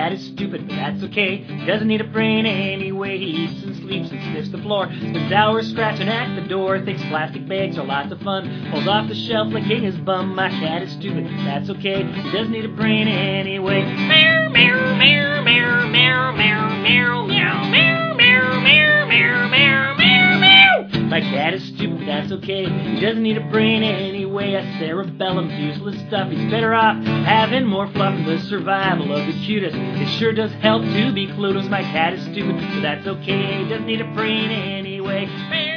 cat is stupid, but that's okay. He doesn't need a brain anyway. He eats and sleeps and sniffs the floor. Spends hours scratching at the door. Thinks plastic bags are lots of fun. Pulls off the shelf licking his bum. My cat is stupid, but that's okay. He doesn't need a brain anyway. Meow, meow, meow, meow, meow, meow, meow, meow, meow, meow, meow, meow, meow, meow, meow. My cat is stupid, but that's okay. He doesn't need a brain anyway. A cerebellum's useless stuff. He's better off having more fluff in the survival of the cutest. It sure does help to be clueless. My cat is stupid, but that's okay. He doesn't need a brain anyway.